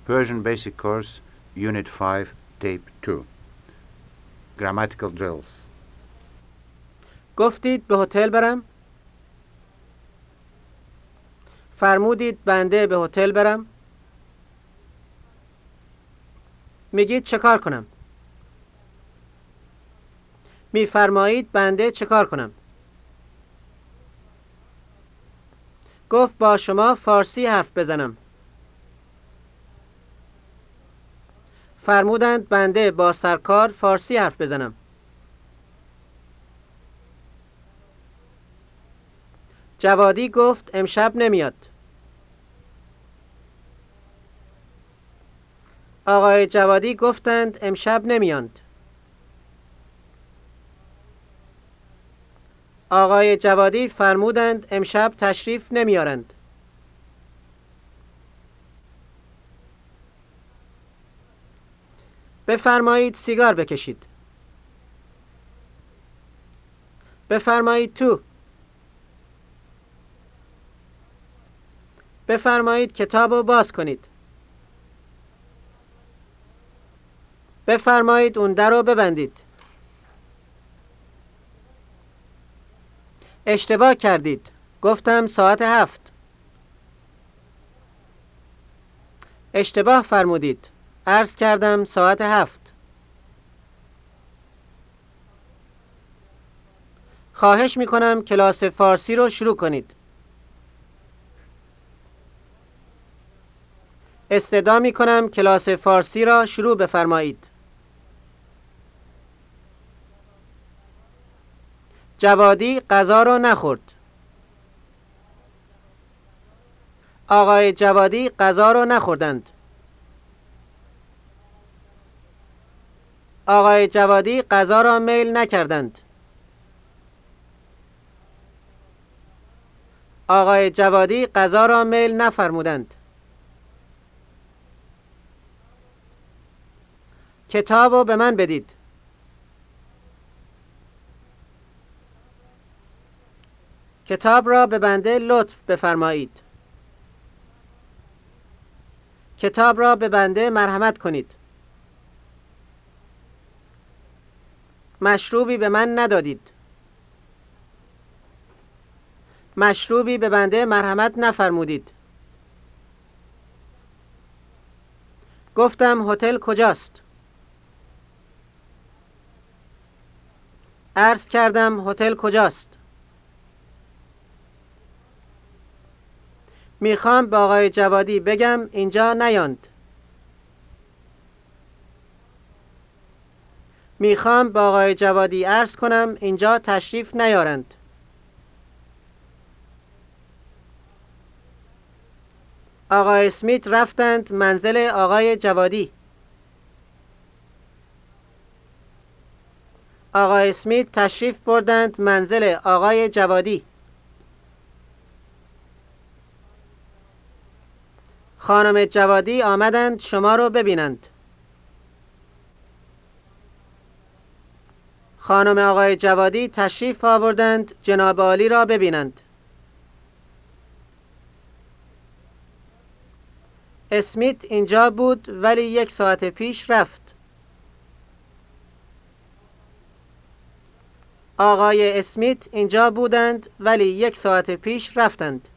Persian Basic Course, Unit 5, Tape 2. Grammatical Drills. گفتید به هتل برم؟ فرمودید بنده به هتل برم؟ میگید چه کار کنم؟ میفرمایید بنده چه کار کنم؟ گفت با شما فارسی حرف بزنم. فرمودند بنده با سرکار فارسی حرف بزنم. جوادی گفت امشب نمیاد. آقای جوادی گفتند امشب نمیاند. آقای جوادی فرمودند امشب تشریف نمیارند. بفرمایید سیگار بکشید. بفرمایید تو. بفرمایید کتاب رو باز کنید. بفرمایید اون در رو ببندید. اشتباه کردید. گفتم ساعت 7. اشتباه فرمودید. عرض کردم ساعت 7. خواهش میکنم کلاس فارسی رو شروع کنید. استدعا میکنم کلاس فارسی را شروع بفرمایید. جوادی غذا را نخورد. آقای جوادی غذا را نخوردند. آقای جوادی غذا را میل نکردند. آقای جوادی غذا را میل نفرمودند. کتاب رو به من بدید. کتاب را به بنده لطف بفرمایید. کتاب را به بنده مرحمت کنید. مشروبی به من ندادید. مشروبی به بنده مرحمت نفرمودید. گفتم هتل کجاست؟ عرض کردم هتل کجاست؟ میخوام به آقای جوادی بگم اینجا نیاند. میخوام به آقای جوادی عرض کنم اینجا تشریف نیارند. آقای اسمیت رفتند منزل آقای جوادی. آقای اسمیت تشریف بردند منزل آقای جوادی. خانم جوادی آمدند شما رو ببینند. خانم آقای جوادی تشریف آوردند جناب عالی را ببینند. اسمیت اینجا بود ولی 1 ساعت پیش رفت. آقای اسمیت اینجا بودند ولی 1 ساعت پیش رفتند.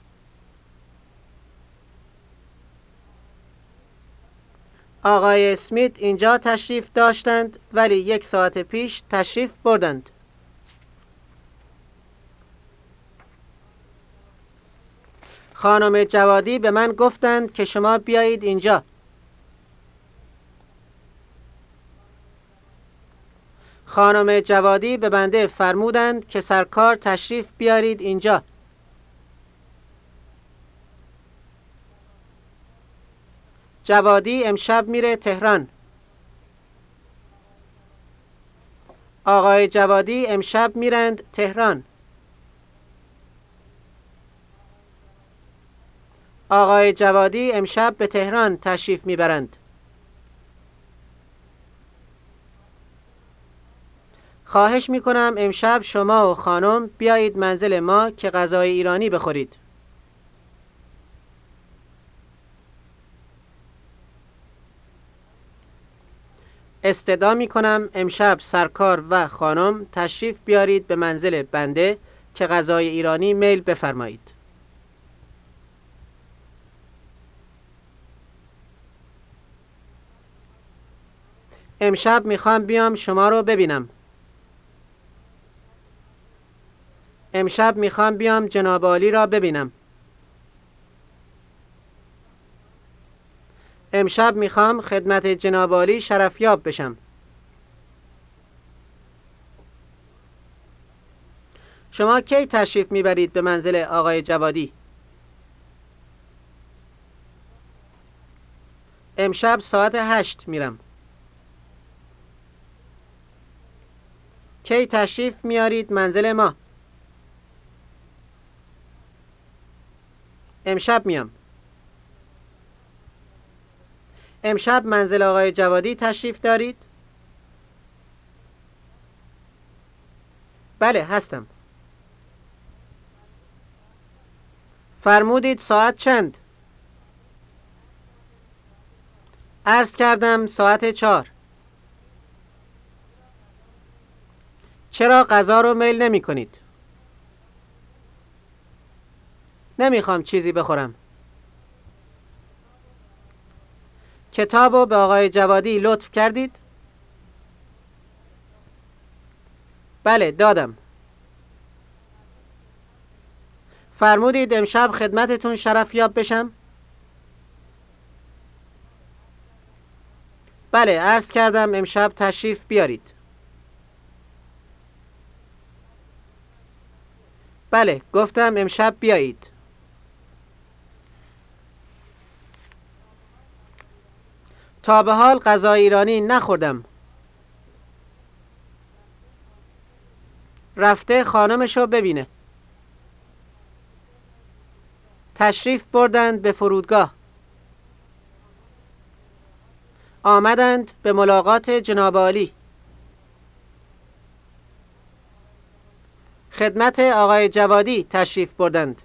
آقای اسمیت اینجا تشریف داشتند ولی 1 ساعت پیش تشریف بردند. خانم جوادی به من گفتند که شما بیایید اینجا. خانم جوادی به بنده فرمودند که سرکار تشریف بیارید اینجا. جوادی امشب میره تهران. آقای جوادی امشب میرند تهران. آقای جوادی امشب به تهران تشریف میبرند. خواهش میکنم امشب شما و خانم بیایید منزل ما که غذای ایرانی بخورید. استدعا می کنم امشب سرکار و خانم تشریف بیارید به منزل بنده که غذای ایرانی میل بفرمایید. امشب میخوام بیام شما رو ببینم. امشب میخوام بیام جناب عالی را ببینم. امشب میخوام خدمت جناب عالی شرفیاب بشم. شما کی تشریف میبرید به منزل آقای جوادی؟ امشب ساعت 8 میرم. کی تشریف میارید منزل ما؟ امشب میام. امشب منزل آقای جوادی تشریف دارید؟ بله هستم. فرمودید ساعت چند؟ عرض کردم ساعت 4. چرا غذا رو میل نمی کنید؟ نمیخوام چیزی بخورم. کتابو به آقای جوادی لطف کردید؟ بله دادم. فرمودید امشب خدمتتون شرفیاب بشم؟ بله عرض کردم امشب تشریف بیارید. بله گفتم امشب بیایید. تا به حال غذای ایرانی نخوردم. رفته خانمشو ببینه. تشریف بردند به فرودگاه. آمدند به ملاقات جناب عالی. خدمت آقای جوادی تشریف بردند.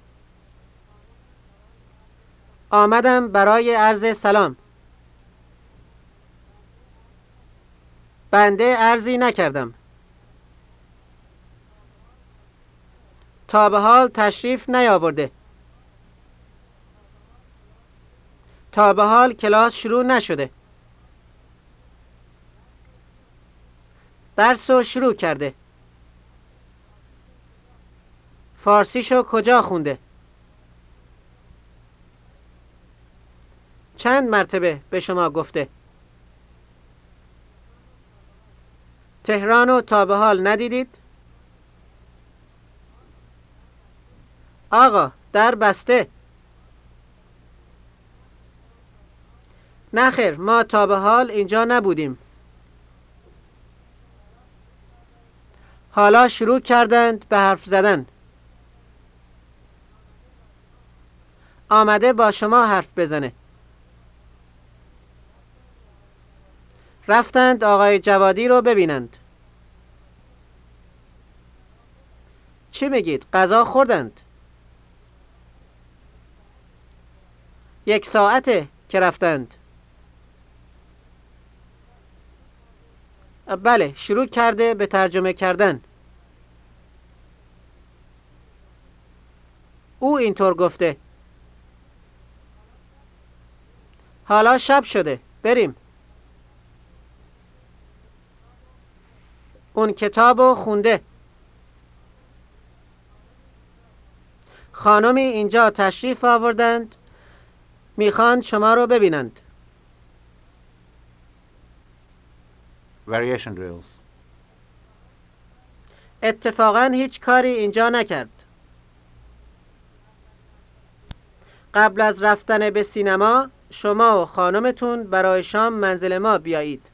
آمدم برای عرض سلام. بنده عرضی نکردم. تا به حال تشریف نیاورده. تا به حال کلاس شروع نشده. درسو شروع کرده. فارسیشو کجا خونده؟ چند مرتبه به شما گفته؟ تهرانو تا به حال ندیدید؟ آقا در بسته. نخیر ما تا به حال اینجا نبودیم. حالا شروع کردند به حرف زدن. آمده با شما حرف بزنه. رفتند آقای جوادی رو ببینند. چی میگید؟ غذا خوردند؟ 1 ساعته که رفتند. بله شروع کرده به ترجمه کردن. او اینطور گفته. حالا شب شده بریم. اون کتابو خونده. خانمی اینجا تشریف آوردند. میخوان شما رو ببینند. Variation drills. اتفاقا هیچ کاری اینجا نکرد. قبل از رفتن به سینما شما و خانمتون برای شام منزل ما بیایید.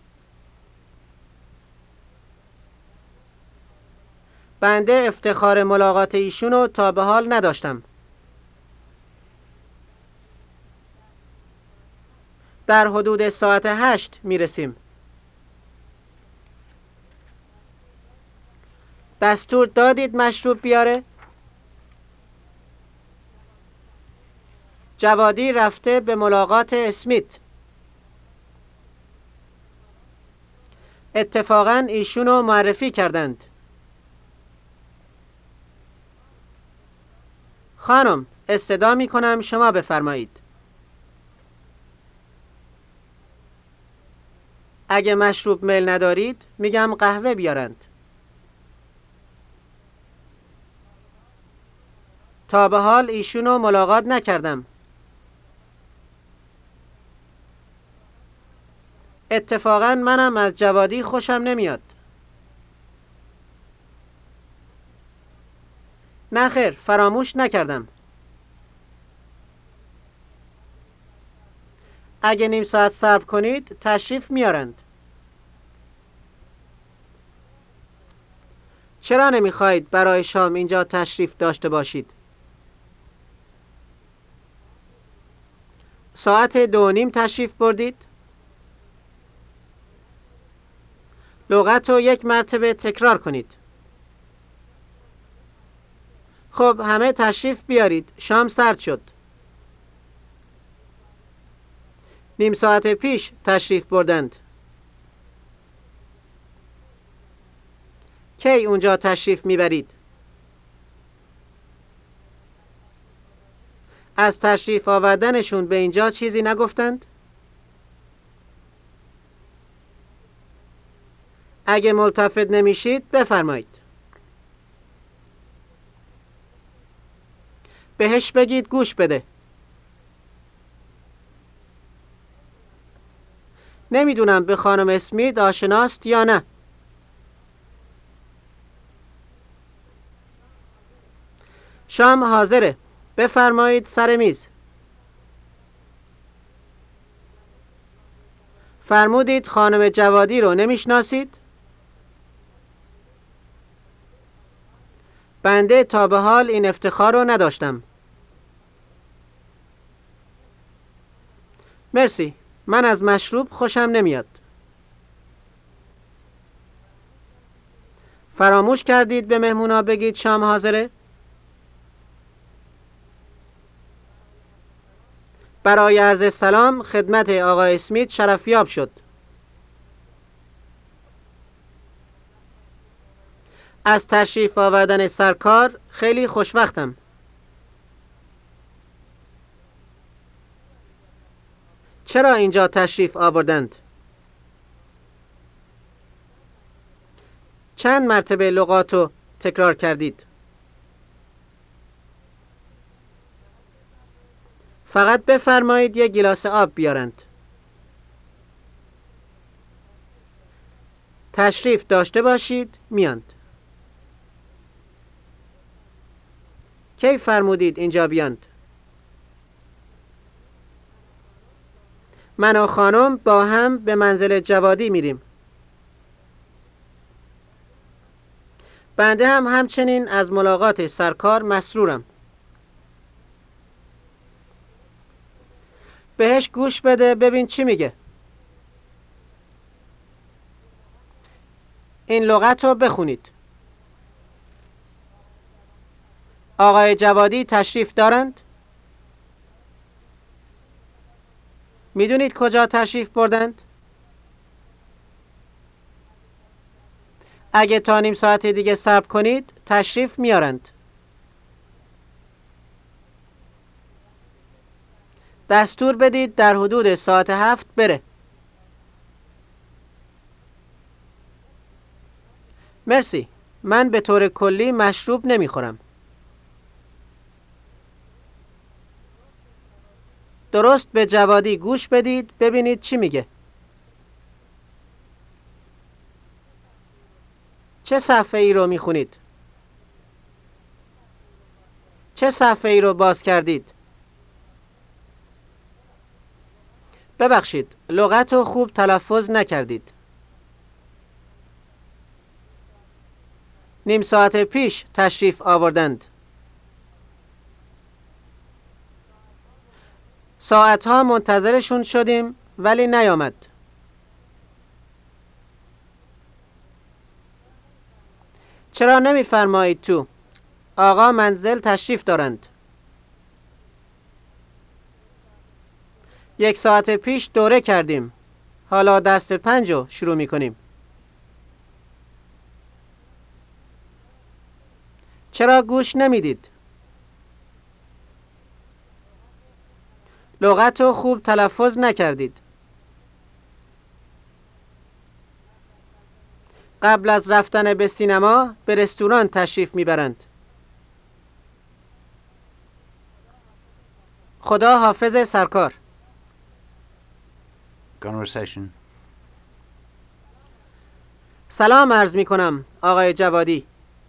بنده افتخار ملاقات ایشونو تا به حال نداشتم. در حدود ساعت 8 میرسیم. دستور دادید مشروب بیاره؟ جوادی رفته به ملاقات اسمیت. اتفاقاً ایشونو معرفی کردند. خانم، استدعا می کنم شما بفرمایید. اگه مشروب میل ندارید میگم قهوه بیارند. تا به حال ایشونو ملاقات نکردم. اتفاقاً منم از جوادی خوشم نمیاد. نه خیر، فراموش نکردم. اگه نیم ساعت صبر کنید تشریف میارند. چرا نمیخواهید برای شام اینجا تشریف داشته باشید؟ ساعت 2:30 تشریف بردید؟ لغت رو 1 مرتبه تکرار کنید. خب همه تشریف بیارید، شام سرد شد. نیم ساعت پیش تشریف بردند. کی اونجا تشریف میبرید؟ از تشریف آوردنشون به اینجا چیزی نگفتند؟ اگه ملتفت نمیشید بفرمایید. بهش بگید گوش بده. نمیدونم به خانم اسمیت آشناست یا نه. شام حاضره. بفرمایید سر میز. فرمودید خانم جوادی رو نمیشناسید؟ بنده تا به حال این افتخار رو نداشتم. مرسی. من از مشروب خوشم نمیاد. فراموش کردید به مهمونا بگید شام حاضره؟ برای عرض سلام خدمت آقای اسمیت شرفیاب شد. از تشریف آوردن سرکار خیلی خوشوقتم. چرا اینجا تشریف آوردند؟ چند مرتبه لغاتو تکرار کردید؟ فقط بفرمایید 1 گیلاس آب بیارند. تشریف داشته باشید، میاند. کی فرمودید اینجا بیاند؟ من و خانم با هم به منزل جوادی میریم. بنده هم همچنین از ملاقات سرکار مسرورم. بهش گوش بده ببین چی میگه. این لغت رو بخونید. آقای جوادی تشریف دارند؟ میدونید کجا تشریف بردند؟ اگه تا نیم ساعت دیگه صبر کنید تشریف میارند. دستور بدید در حدود ساعت 7 بره. مرسی. من به طور کلی مشروب نمیخورم. درست به جوادی گوش بدید ببینید چی میگه. چه صفحه ای رو میخونید؟ چه صفحه ای رو باز کردید؟ ببخشید، لغت رو خوب تلفظ نکردید. نیم ساعت پیش تشریف آوردند. ساعتها منتظرشون شدیم ولی نیامد. چرا نمیفرمایید تو؟ آقا منزل تشریف دارند. 1 ساعت پیش دوره کردیم. حالا درس 5 رو شروع میکنیم. چرا گوش نمیدید؟ لغت رو خوب تلفظ نکردید. قبل از رفتن به سینما به رستوران تشریف میبرند. خدا حافظ سرکار. Conversation. سلام عرض می کنم آقای جوادی.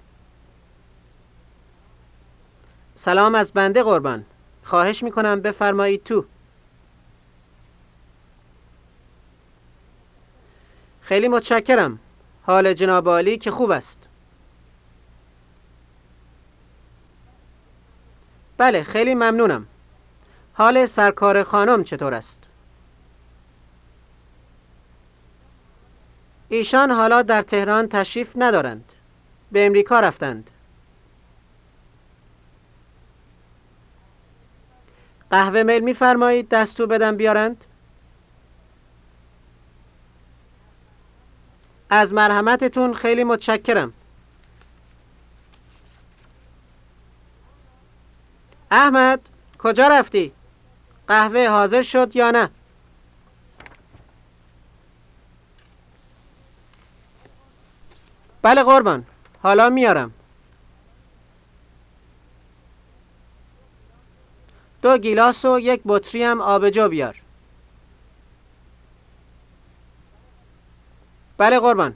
سلام از بنده قربان. خواهش می کنم بفرمایید تو. خیلی متشکرم. حال جناب عالی که خوب است. بله خیلی ممنونم. حال سرکار خانم چطور است؟ ایشان حالا در تهران تشریف ندارند. به امریکا رفتند. قهوه میل می‌فرمایید دستور بدم بیارند؟ از مرحمتتون خیلی متشکرم. احمد کجا رفتی؟ قهوه حاضر شد یا نه؟ بله قربان، حالا میارم. 2 گیلاس و 1 بطری هم آبجو بیار. بله قربان.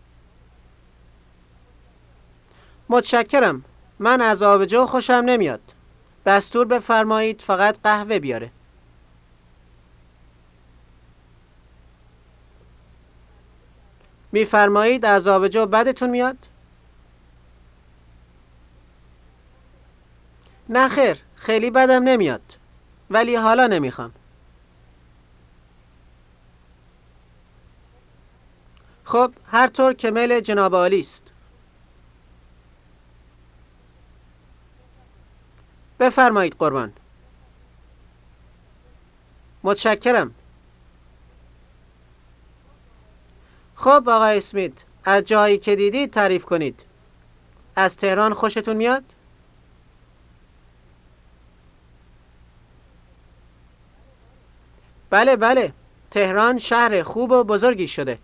متشکرم. من از آبجو خوشم نمیاد. دستور بفرمایید فقط قهوه بیاره. میفرمایید از آبجو بدتون میاد؟ نه خیر، خیلی بدم نمیاد. ولی حالا نمیخوام. خب هر طور که میل جناب عالی است. بفرمایید قربان. متشکرم. خب آقای اسمیت، از جایی که دیدید تعریف کنید. از تهران خوشتون میاد؟ بله بله، تهران شهر خوب و بزرگی شده.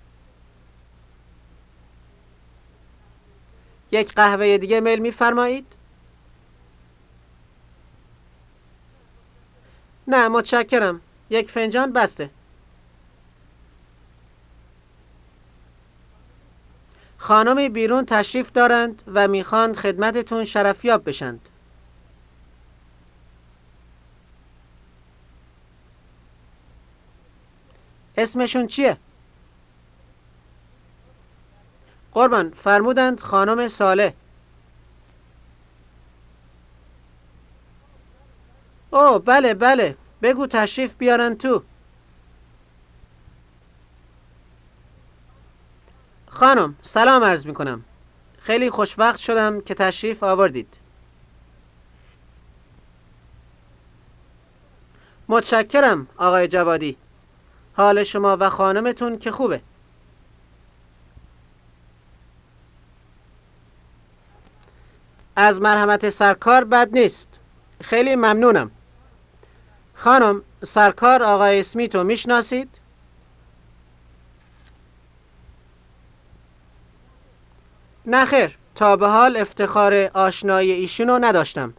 1 قهوه دیگه میل میفرمایید؟ نه متشکرم. 1 فنجان بسته. خانمی بیرون تشریف دارند و میخواند خدمتتون شرفیاب بشند. اسمشون چیه؟ قربان فرمودند خانم صالح. اوه بله بله، بگو تشریف بیارن تو. خانم سلام عرض می کنم. خیلی خوشوقت شدم که تشریف آوردید. متشکرم آقای جوادی. حال شما و خانمتون که خوبه؟ از مرحمت سرکار بد نیست. خیلی ممنونم. خانم سرکار آقای اسمیتو میشناسید؟ نه خیر، تا به حال افتخار آشنایی ایشونو نداشتم.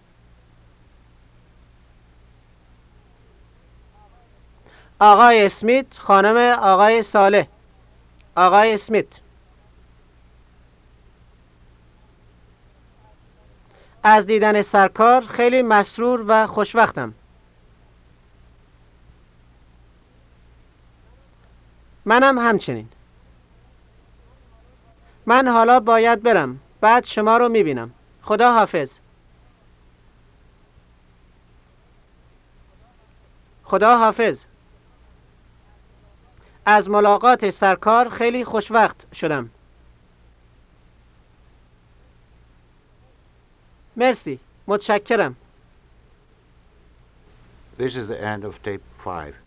آقای اسمیت، خانم آقای صالح. آقای اسمیت. از دیدن سرکار خیلی مسرور و خوشوقتم. منم همچنین. من حالا باید برم. بعد شما رو میبینم. خدا حافظ. خدا حافظ. از ملاقات سرکار خیلی خوشوقت شدم. مرسی. متشکرم. This is the end of tape 5.